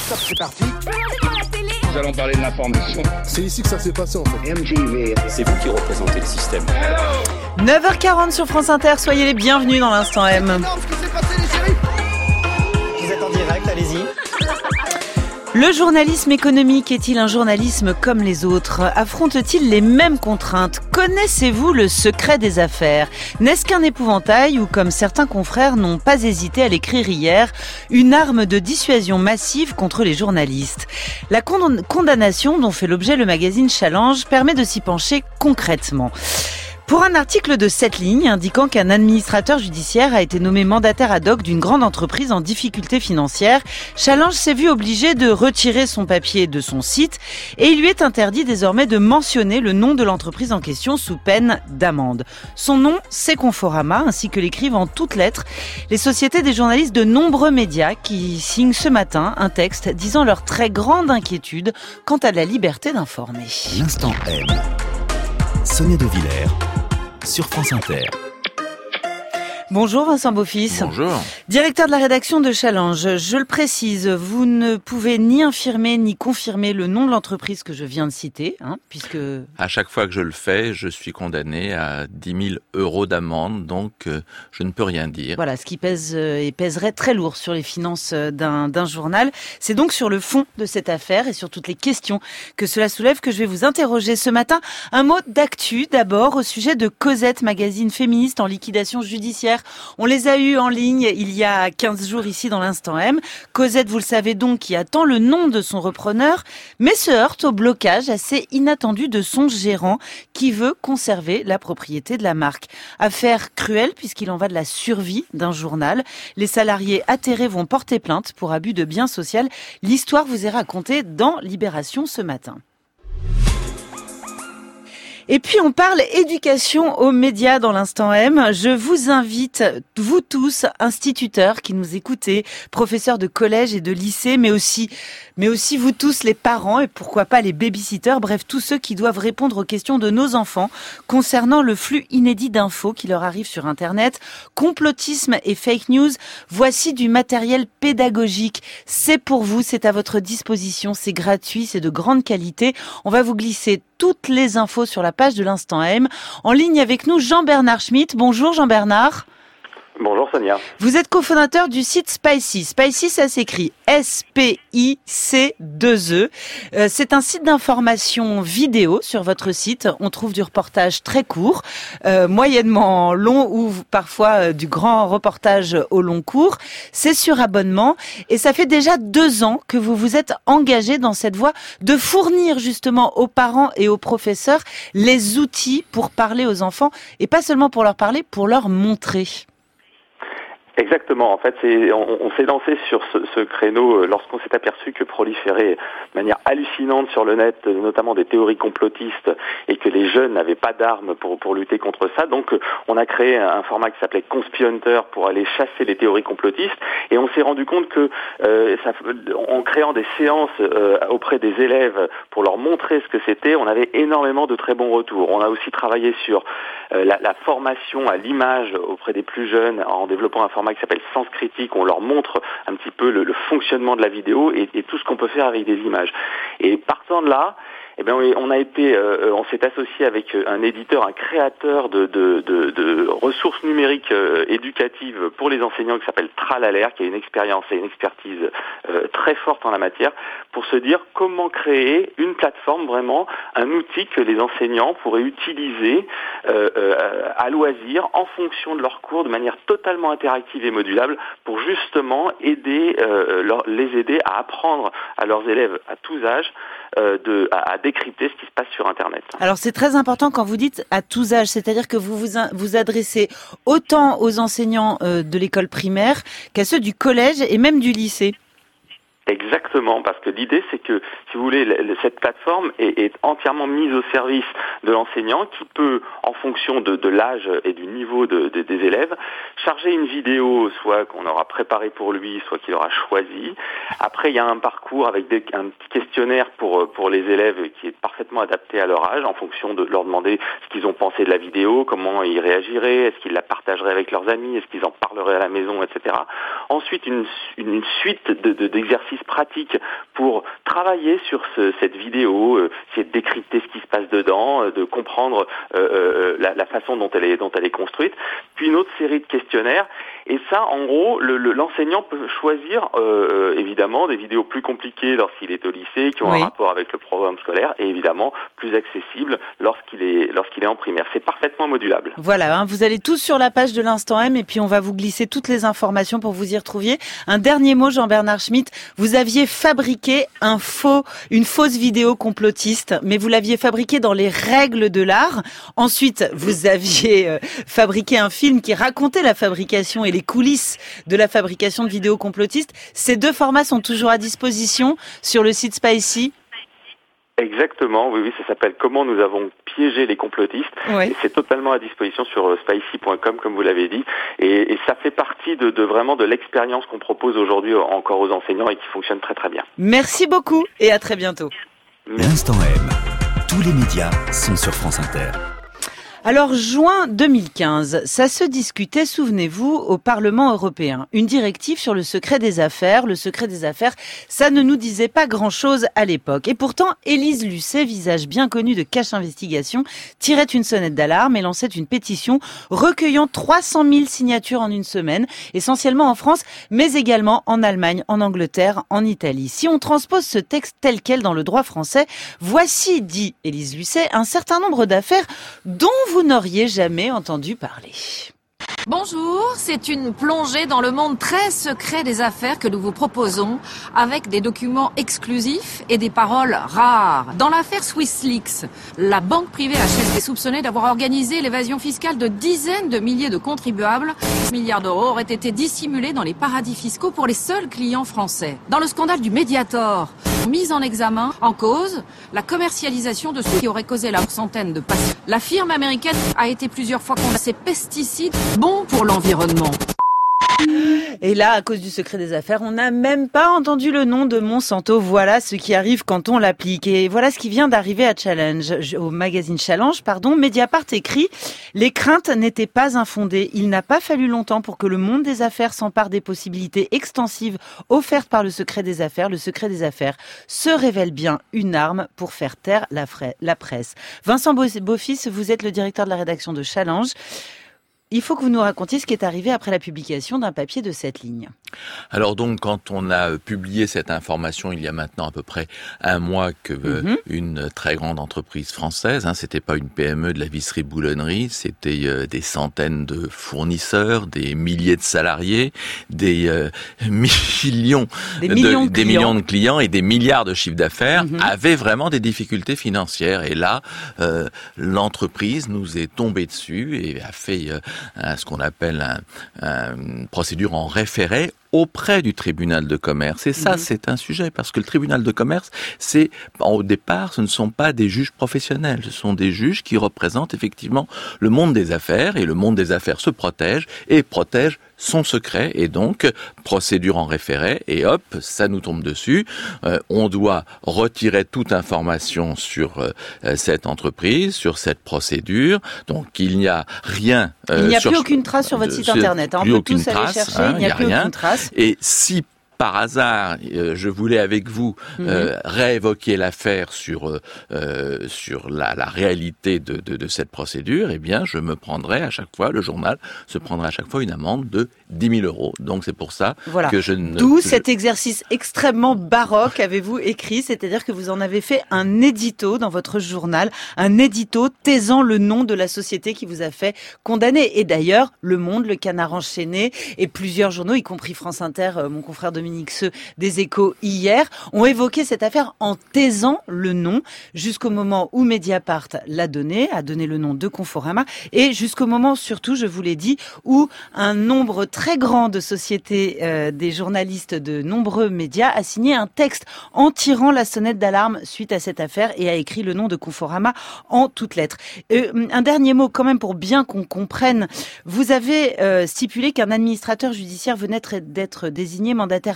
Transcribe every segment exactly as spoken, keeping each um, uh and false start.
Top, c'est parti. Nous allons parler de l'information. C'est ici que ça s'est passé en fait. M T V. C'est vous qui représentez le système. neuf heures quarante sur France Inter, soyez les bienvenus dans l'Instant M. Vous êtes en direct, allez-y. Le journalisme économique est-il un journalisme comme les autres ? Affronte-t-il les mêmes contraintes ? Connaissez-vous le secret des affaires ? N'est-ce qu'un épouvantail ou, comme certains confrères n'ont pas hésité à l'écrire hier, une arme de dissuasion massive contre les journalistes ? La con- condamnation dont fait l'objet le magazine Challenge permet de s'y pencher concrètement. Pour un article de sept lignes indiquant qu'un administrateur judiciaire a été nommé mandataire ad hoc d'une grande entreprise en difficulté financière, Challenge s'est vu obligé de retirer son papier de son site et il lui est interdit désormais de mentionner le nom de l'entreprise en question sous peine d'amende. Son nom, c'est Conforama, ainsi que l'écrivent en toutes lettres les sociétés des journalistes de nombreux médias qui signent ce matin un texte disant leur très grande inquiétude quant à la liberté d'informer. L'Instant M. Sonia De Villers sur France Inter. Bonjour Vincent Beaufils. Bonjour. Directeur de la rédaction de Challenge. Je le précise, vous ne pouvez ni infirmer ni confirmer le nom de l'entreprise que je viens de citer, hein, puisque... À chaque fois que je le fais, je suis condamné à dix mille euros d'amende, donc euh, je ne peux rien dire. Voilà, ce qui pèse euh, et pèserait très lourd sur les finances euh, d'un, d'un journal. C'est donc sur le fond de cette affaire et sur toutes les questions que cela soulève que je vais vous interroger ce matin. Un mot d'actu d'abord au sujet de Cosette, magazine féministe en liquidation judiciaire. On les a eus en ligne il y a quinze jours ici dans l'Instant M. Cosette, vous le savez donc, qui attend le nom de son repreneur, mais se heurte au blocage assez inattendu de son gérant qui veut conserver la propriété de la marque. Affaire cruelle puisqu'il en va de la survie d'un journal. Les salariés atterrés vont porter plainte pour abus de biens sociaux. L'histoire vous est racontée dans Libération ce matin. Et puis on parle éducation aux médias dans l'Instant M. Je vous invite, vous tous, instituteurs qui nous écoutez, professeurs de collège et de lycée, mais aussi, mais aussi vous tous les parents et pourquoi pas les babysitters, bref tous ceux qui doivent répondre aux questions de nos enfants concernant le flux inédit d'infos qui leur arrive sur Internet, complotisme et fake news. Voici du matériel pédagogique. C'est pour vous, c'est à votre disposition, c'est gratuit, c'est de grande qualité. On va vous glisser toutes les infos sur la page de l'Instant M. En ligne avec nous, Jean-Bernard Schmitt. Bonjour Jean-Bernard. Bonjour Sonia. Vous êtes cofondateur du site Spicy. Spicy, ça s'écrit S P I C deux E. Euh, c'est un site d'information vidéo sur votre site. On trouve du reportage très court, euh, moyennement long ou parfois euh, du grand reportage au long cours. C'est sur abonnement et ça fait déjà deux ans que vous vous êtes engagé dans cette voie de fournir justement aux parents et aux professeurs les outils pour parler aux enfants et pas seulement pour leur parler, pour leur montrer. Exactement. En fait, c'est, on, on s'est lancé sur ce, ce créneau lorsqu'on s'est aperçu que proliférait de manière hallucinante sur le net, notamment des théories complotistes, et que les jeunes n'avaient pas d'armes pour, pour lutter contre ça. Donc, on a créé un format qui s'appelait Conspihunter pour aller chasser les théories complotistes. Et on s'est rendu compte que, euh, ça, en créant des séances euh, auprès des élèves pour leur montrer ce que c'était, on avait énormément de très bons retours. On a aussi travaillé sur euh, la, la formation à l'image auprès des plus jeunes en développant un format qui s'appelle Sens Critique. On leur montre un petit peu le, le fonctionnement de la vidéo et, et tout ce qu'on peut faire avec des images. Et partant de là, eh bien, on a été, euh, on s'est associé avec un éditeur, un créateur de, de, de, de ressources numériques euh, éducatives pour les enseignants qui s'appelle Tralalaire, qui a une expérience et une expertise euh, très forte en la matière, pour se dire comment créer une plateforme, vraiment un outil que les enseignants pourraient utiliser euh, euh, à loisir en fonction de leur cours de manière totalement interactive et modulable pour justement aider euh, leur, les aider à apprendre à leurs élèves à tous âges euh, de, à, à décrypter ce qui se passe sur Internet. Alors c'est très important quand vous dites à tous âges, c'est-à-dire que vous vous, vous adressez autant aux enseignants euh, de l'école primaire qu'à ceux du collège et même du lycée. Exactement, parce que l'idée c'est que, si vous voulez, cette plateforme est, est entièrement mise au service de l'enseignant qui peut, en fonction de, de l'âge et du niveau de, de, des élèves, charger une vidéo, soit qu'on aura préparée pour lui, soit qu'il aura choisi. Après, il y a un parcours avec des, un petit questionnaire pour, pour les élèves qui est parfaitement adapté à leur âge, en fonction de leur demander ce qu'ils ont pensé de la vidéo, comment ils réagiraient, est-ce qu'ils la partageraient avec leurs amis, est-ce qu'ils en parleraient à la maison, et cetera. Ensuite, une, une suite de, de, d'exercices exercices pratiques pour travailler sur ce, cette vidéo, euh, essayer de décrypter ce qui se passe dedans, euh, de comprendre euh, euh, la, la façon dont elle est dont elle est construite, puis une autre série de questionnaires. Et ça, en gros, le, le, l'enseignant peut choisir euh, évidemment des vidéos plus compliquées lorsqu'il est au lycée, qui ont oui. un rapport avec le programme scolaire, et évidemment plus accessibles lorsqu'il est lorsqu'il est en primaire. C'est parfaitement modulable. Voilà, hein, vous allez tous sur la page de l'Instant M et puis on va vous glisser toutes les informations pour vous y retrouver. Un dernier mot, Jean-Bernard Schmitt, vous aviez fabriqué un faux, une fausse vidéo complotiste, mais vous l'aviez fabriquée dans les règles de l'art. Ensuite, vous aviez euh, fabriqué un film qui racontait la fabrication et les coulisses de la fabrication de vidéos complotistes. Ces deux formats sont toujours à disposition sur le site Spicy. Exactement, oui, oui, ça s'appelle « Comment nous avons piégé les complotistes oui. ». Et c'est totalement à disposition sur spicy point com, comme vous l'avez dit. Et, et ça fait partie de, de vraiment de l'expérience qu'on propose aujourd'hui encore aux enseignants et qui fonctionne très très bien. Merci beaucoup et à très bientôt. L'Instant M. Tous les médias sont sur France Inter. Alors, juin deux mille quinze, ça se discutait, souvenez-vous, au Parlement européen. Une directive sur le secret des affaires. Le secret des affaires, ça ne nous disait pas grand-chose à l'époque. Et pourtant, Élise Lucet, visage bien connu de Cache Investigation, tirait une sonnette d'alarme et lançait une pétition recueillant trois cent mille signatures en une semaine, essentiellement en France, mais également en Allemagne, en Angleterre, en Italie. Si on transpose ce texte tel quel dans le droit français, voici, dit Élise Lucet, un certain nombre d'affaires dont vous n'auriez jamais entendu parler. Bonjour, c'est une plongée dans le monde très secret des affaires que nous vous proposons, avec des documents exclusifs et des paroles rares. Dans l'affaire SwissLeaks, la banque privée H S B C est soupçonnée d'avoir organisé l'évasion fiscale de dizaines de milliers de contribuables. dix milliards d'euros auraient été dissimulés dans les paradis fiscaux pour les seuls clients français. Dans le scandale du Mediator, mise en examen, en cause, la commercialisation de ce qui aurait causé la centaine de patients. La firme américaine a été plusieurs fois condamnée à ces pesticides bons pour l'environnement. Et là, à cause du secret des affaires, on n'a même pas entendu le nom de Monsanto. Voilà ce qui arrive quand on l'applique. Et voilà ce qui vient d'arriver à Challenge, au magazine Challenge, pardon. Mediapart écrit « Les craintes n'étaient pas infondées. Il n'a pas fallu longtemps pour que le monde des affaires s'empare des possibilités extensives offertes par le secret des affaires. Le secret des affaires se révèle bien une arme pour faire taire la, fra- la presse. » Vincent Beaufils, vous êtes le directeur de la rédaction de Challenge. Il faut que vous nous racontiez ce qui est arrivé après la publication d'un papier de cette ligne. Alors donc, quand on a publié cette information il y a maintenant à peu près un mois que euh, mm-hmm. une très grande entreprise française, hein, c'était pas une P M E de la visserie-boulonnerie, c'était euh, des centaines de fournisseurs, des milliers de salariés, des euh, millions, des, millions de, de des millions de clients et des milliards de chiffres d'affaires, mm-hmm. avaient vraiment des difficultés financières. Et là, euh, l'entreprise nous est tombée dessus et a fait euh, ce qu'on appelle un, un, une procédure en référé auprès du tribunal de commerce. Et ça, mmh. c'est un sujet, parce que le tribunal de commerce, c'est, au départ, ce ne sont pas des juges professionnels, ce sont des juges qui représentent effectivement le monde des affaires, et le monde des affaires se protège, et protège son secret, et donc, procédure en référé, et hop, ça nous tombe dessus. Euh, on doit retirer toute information sur euh, cette entreprise, sur cette procédure, donc il n'y a rien... Euh, il n'y a sur, plus aucune trace sur votre site internet, hein. On peut tous aller chercher, hein, il n'y a, a plus rien. Aucune trace. Et si par hasard, euh, je voulais avec vous euh, mmh. réévoquer l'affaire sur euh, sur la, la réalité de, de, de cette procédure, eh bien, je me prendrai à chaque fois, le journal se prendra à chaque fois une amende de dix mille euros. Donc c'est pour ça voilà. que je ne... D'où je... cet exercice extrêmement baroque, avez-vous écrit, c'est-à-dire que vous en avez fait un édito dans votre journal, un édito taisant le nom de la société qui vous a fait condamner. Et d'ailleurs, Le Monde, Le Canard enchaîné et plusieurs journaux, y compris France Inter, euh, mon confrère Dominique Seux des Échos hier, ont évoqué cette affaire en taisant le nom jusqu'au moment où Mediapart l'a donné, a donné le nom de Conforama, et jusqu'au moment, surtout, je vous l'ai dit, où un nombre très grand de sociétés, euh, des journalistes de nombreux médias, a signé un texte en tirant la sonnette d'alarme suite à cette affaire et a écrit le nom de Conforama en toutes lettres. Euh, un dernier mot quand même pour bien qu'on comprenne. Vous avez euh, stipulé qu'un administrateur judiciaire venait d'être désigné mandataire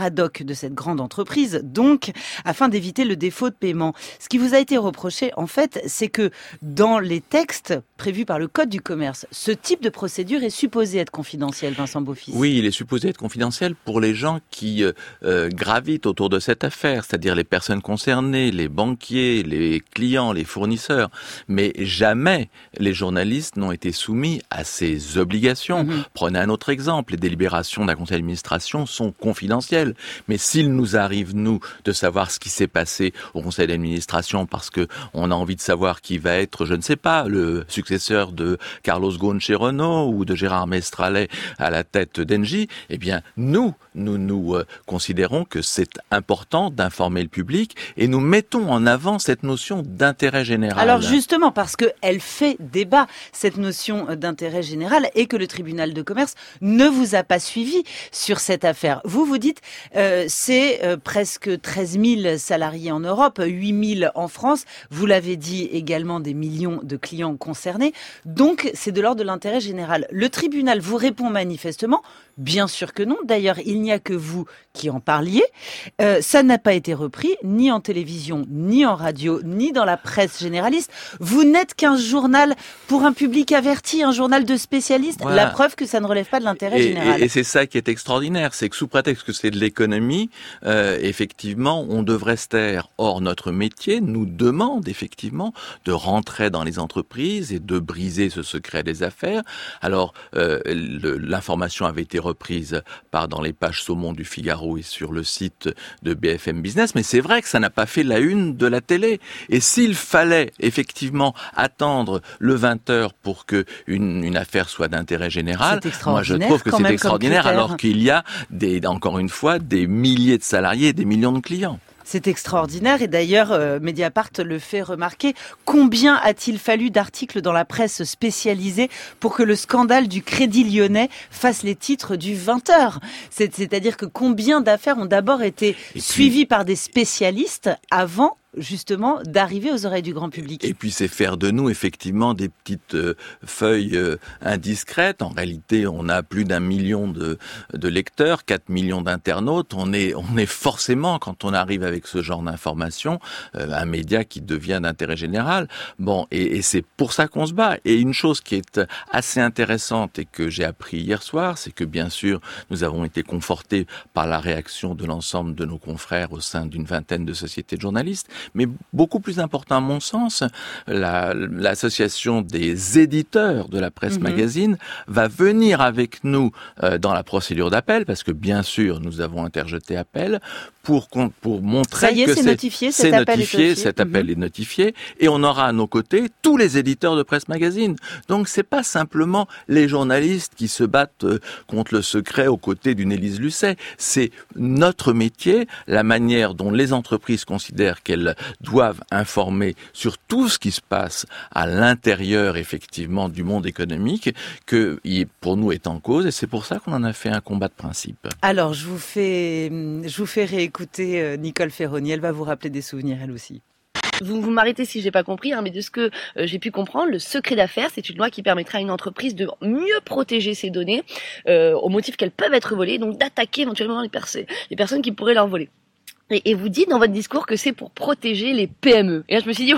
paradoxe de cette grande entreprise, donc, afin d'éviter le défaut de paiement. Ce qui vous a été reproché, en fait, c'est que dans les textes prévus par le Code du commerce, ce type de procédure est supposé être confidentiel, Vincent Beaufils. Oui, il est supposé être confidentiel pour les gens qui euh, gravitent autour de cette affaire, c'est-à-dire les personnes concernées, les banquiers, les clients, les fournisseurs. Mais jamais les journalistes n'ont été soumis à ces obligations. Mmh. Prenez un autre exemple, les délibérations d'un conseil d'administration sont confidentielles. Mais s'il nous arrive, nous, de savoir ce qui s'est passé au conseil d'administration parce que on a envie de savoir qui va être, je ne sais pas, le successeur de Carlos Ghosn chez Renault ou de Gérard Mestralet à la tête d'Engie, eh bien, nous, nous, nous euh, considérons que c'est important d'informer le public et nous mettons en avant cette notion d'intérêt général. Alors justement, parce qu'elle fait débat, cette notion d'intérêt général, et que le tribunal de commerce ne vous a pas suivi sur cette affaire. Vous, vous dites, euh, c'est euh, presque treize mille salariés en Europe, huit mille en France, vous l'avez dit également, des millions de clients concernés, donc c'est de l'ordre de l'intérêt général. Le tribunal vous répond manifestement, bien sûr que non, d'ailleurs il n'y a que vous qui en parliez, euh, ça n'a pas été repris, ni en télévision, ni en radio, ni dans la presse généraliste. Vous n'êtes qu'un journal pour un public averti, un journal de spécialistes, voilà. La preuve que ça ne relève pas de l'intérêt et, général. Et, et c'est ça qui est extraordinaire, c'est que sous prétexte que c'est de l'économie, euh, effectivement, on devrait se taire. Or, notre métier nous demande effectivement de rentrer dans les entreprises et de briser ce secret des affaires. Alors, euh, le, l'information avait été reprise par dans les pages saumon du Figaro et sur le site de B F M Business, mais c'est vrai que ça n'a pas fait la une de la télé. Et s'il fallait effectivement attendre le vingt heures pour que une, une affaire soit d'intérêt général, moi je trouve que c'est extraordinaire, alors qu'il y a des, encore une fois, des milliers de salariés et des millions de clients. C'est extraordinaire et d'ailleurs euh, Mediapart le fait remarquer. Combien a-t-il fallu d'articles dans la presse spécialisée pour que le scandale du Crédit Lyonnais fasse les titres du vingt heures ? C'est, C'est-à-dire que combien d'affaires ont d'abord été et suivies puis... par des spécialistes avant justement d'arriver aux oreilles du grand public. Et puis c'est faire de nous effectivement des petites euh, feuilles euh, indiscrètes. En réalité, on a plus d'un million de, de lecteurs, quatre millions d'internautes. On est, on est forcément, quand on arrive avec ce genre d'informations, euh, un média qui devient d'intérêt général. Bon, et, et c'est pour ça qu'on se bat. Et une chose qui est assez intéressante et que j'ai appris hier soir, c'est que bien sûr, nous avons été confortés par la réaction de l'ensemble de nos confrères au sein d'une vingtaine de sociétés de journalistes. Mais beaucoup plus important à mon sens, la, l'association des éditeurs de la presse mmh. magazine va venir avec nous euh, dans la procédure d'appel, parce que bien sûr nous avons interjeté appel pour pour montrer Ça y est, que c'est, c'est notifié, c'est cet appel notifié, est cet mmh. appel est notifié, et on aura à nos côtés tous les éditeurs de presse magazine. Donc c'est pas simplement les journalistes qui se battent euh, contre le secret aux côtés d'une Élise Lucet, c'est notre métier, la manière dont les entreprises considèrent qu'elles doivent informer sur tout ce qui se passe à l'intérieur, effectivement, du monde économique, que pour nous est en cause, et c'est pour ça qu'on en a fait un combat de principe. Alors, je vous fais, je vous fais réécouter Nicole Ferroni, elle va vous rappeler des souvenirs, elle aussi. Vous, vous m'arrêtez si j'ai pas compris, hein, mais de ce que euh, j'ai pu comprendre, le secret d'affaires, c'est une loi qui permettra à une entreprise de mieux protéger ses données, euh, au motif qu'elles peuvent être volées, donc d'attaquer éventuellement les, perso- les personnes qui pourraient leur voler. Et, et vous dites dans votre discours que c'est pour protéger les P M E. Et là, je me suis dit,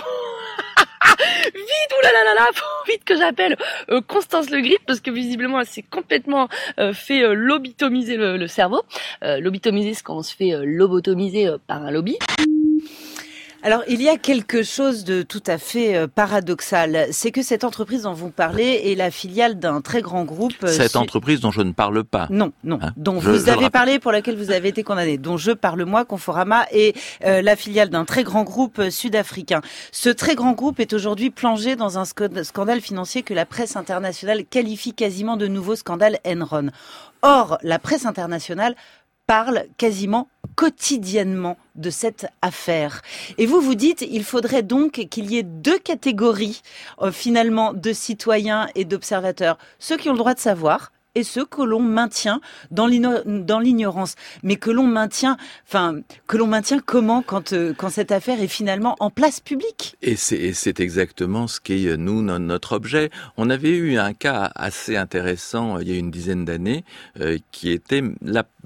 oh, vite, oulalalala, faut vite que j'appelle euh, Constance Le Grip, parce que visiblement, elle s'est complètement euh, fait euh, lobotomiser le, le cerveau. Euh, lobotomiser, c'est quand on se fait euh, lobotomiser euh, par un lobby. Alors, il y a quelque chose de tout à fait paradoxal. C'est que cette entreprise dont vous parlez est la filiale d'un très grand groupe. Cette su- entreprise dont je ne parle pas. Non, non. Hein dont je, vous je avez parlé, pour laquelle vous avez été condamné. Dont je parle moi, Conforama, est euh, la filiale d'un très grand groupe euh, sud-africain. Ce très grand groupe est aujourd'hui plongé dans un sc- scandale financier que la presse internationale qualifie quasiment de nouveau scandale Enron. Or, la presse internationale parle quasiment quotidiennement de cette affaire. Et vous vous dites, il faudrait donc qu'il y ait deux catégories euh, finalement de citoyens et d'observateurs. Ceux qui ont le droit de savoir et ceux que l'on maintient dans, l'igno- dans l'ignorance. Mais que l'on maintient, enfin, que l'on maintient comment quand, euh, quand cette affaire est finalement en place publique ? Et c'est, et c'est exactement ce qui est, nous, notre objet. On avait eu un cas assez intéressant il y a une dizaine d'années, euh, qui était la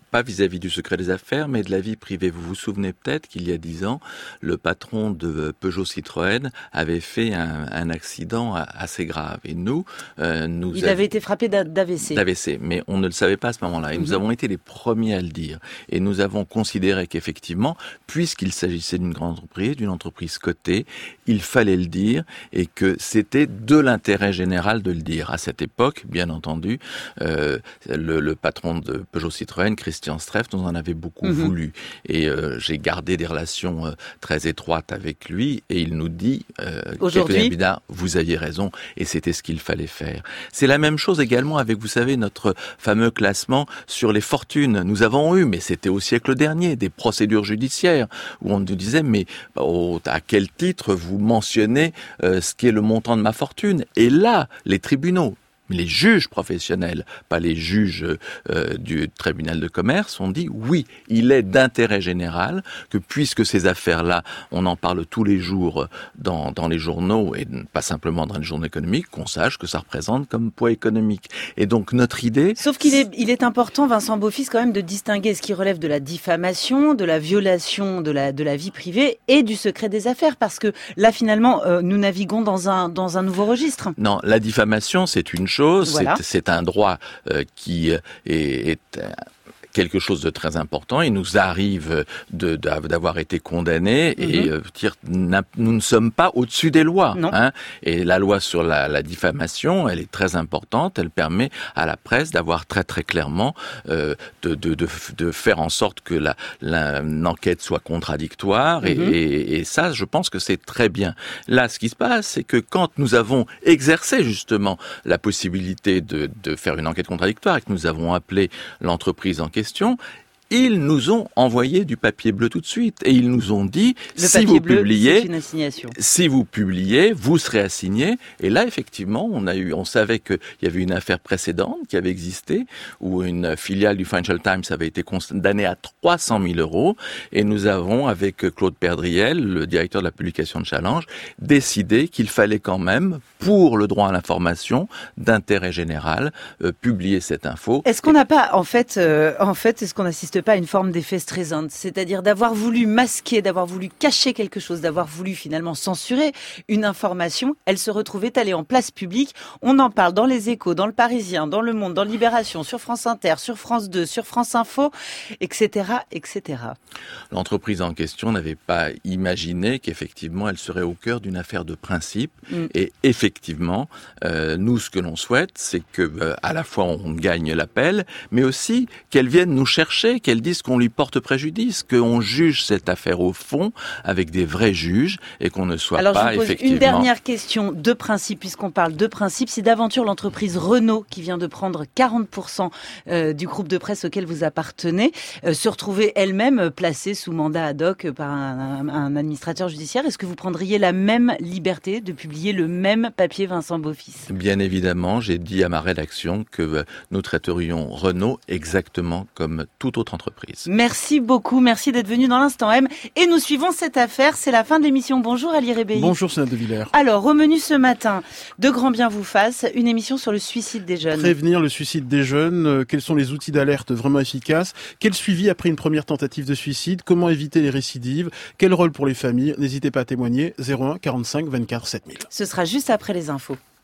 pas vis-à-vis du secret des affaires, mais de la vie privée. Vous vous souvenez peut-être qu'il y a dix ans, le patron de Peugeot Citroën avait fait un, un accident assez grave. Et nous, euh, nous il avait été frappé d'A V C. D'A V C, mais on ne le savait pas à ce moment-là. Et mmh. nous avons été les premiers à le dire. Et nous avons considéré qu'effectivement, puisqu'il s'agissait d'une grande entreprise, d'une entreprise cotée, il fallait le dire et que c'était de l'intérêt général de le dire. À cette époque, bien entendu, euh, le, le patron de Peugeot Citroën, Christian Streff, nous en avait beaucoup mmh. voulu. Et euh, j'ai gardé des relations euh, très étroites avec lui et il nous dit euh, aujourd'hui, vous aviez raison et c'était ce qu'il fallait faire. C'est la même chose également avec, vous savez, notre fameux classement sur les fortunes. Nous avons eu, mais c'était au siècle dernier, des procédures judiciaires où on nous disait, mais oh, à quel titre vous mentionnez euh, ce qui est le montant de ma fortune? Et là, les tribunaux, les juges professionnels, pas les juges euh, du tribunal de commerce, ont dit oui, il est d'intérêt général que puisque ces affaires-là, on en parle tous les jours dans, dans les journaux et pas simplement dans les journaux économiques, qu'on sache que ça représente comme poids économique. Et donc notre idée... Sauf qu'il est, il est important, Vincent Beaufils, quand même de distinguer ce qui relève de la diffamation, de la violation de la, de la vie privée et du secret des affaires, parce que là finalement, euh, nous naviguons dans un, dans un nouveau registre. Non, la diffamation, c'est une chose. Voilà. C'est, c'est un droit euh, qui est, est euh, quelque chose de très important. Il nous arrive de, de, d'avoir été condamnés mm-hmm. et euh, dire, nous ne sommes pas au-dessus des lois. Hein. Et la loi sur la, la diffamation, elle est très importante. Elle permet à la presse d'avoir très très clairement euh, de, de, de, de faire en sorte que la, la, l'enquête soit contradictoire. Mm-hmm. Et, et, et ça, je pense que c'est très bien. Là, ce qui se passe, c'est que quand nous avons exercé justement la possibilité de, de faire une enquête contradictoire et que nous avons appelé l'entreprise en question, question, ils nous ont envoyé du papier bleu tout de suite et ils nous ont dit le si vous bleu, publiez, c'est une assignation. si vous publiez, vous serez assigné. Et là, effectivement, on a eu, on savait qu'il y avait une affaire précédente qui avait existé où une filiale du Financial Times avait été condamnée à trois cent mille euros et nous avons, avec Claude Perdriel, le directeur de la publication de Challenge, décidé qu'il fallait quand même, pour le droit à l'information d'intérêt général, euh, publier cette info. Est-ce qu'on n'a pas, en fait, euh, en fait, est-ce qu'on assiste pas à une forme d'effet Streisand, c'est-à-dire d'avoir voulu masquer, d'avoir voulu cacher quelque chose, d'avoir voulu finalement censurer une information, elle se retrouve étalée en place publique, on en parle dans les Échos, dans le Parisien, dans Le Monde, dans Libération, sur France Inter, sur France deux, sur France Info, et cetera, et cetera. L'entreprise en question n'avait pas imaginé qu'effectivement elle serait au cœur d'une affaire de principe, mm. et effectivement, euh, nous ce que l'on souhaite, c'est que euh, à la fois on gagne l'appel, mais aussi qu'elle vienne nous chercher, qu'elle disent qu'on lui porte préjudice, qu'on juge cette affaire au fond avec des vrais juges et qu'on ne soit Alors, pas je vous pose effectivement... une dernière question de principe, puisqu'on parle de principe. C'est d'aventure l'entreprise Renault qui vient de prendre quarante pour cent du groupe de presse auquel vous appartenez, euh, se retrouver elle-même placée sous mandat ad hoc par un, un, un administrateur judiciaire. Est-ce que vous prendriez la même liberté de publier le même papier, Vincent Beaufils? Bien évidemment, j'ai dit à ma rédaction que nous traiterions Renault exactement comme toute autre entreprise. Merci beaucoup, merci d'être venu dans l'Instant M. Et nous suivons cette affaire, c'est la fin de l'émission. Bonjour Ali Rébéi. Bonjour Sonia De Villers. Alors, au menu ce matin, de grand bien vous fasse, une émission sur le suicide des jeunes. Prévenir le suicide des jeunes, euh, quels sont les outils d'alerte vraiment efficaces, quel suivi après une première tentative de suicide, comment éviter les récidives, quel rôle pour les familles, n'hésitez pas à témoigner, zéro un quarante-cinq vingt-quatre sept mille. Ce sera juste après les infos.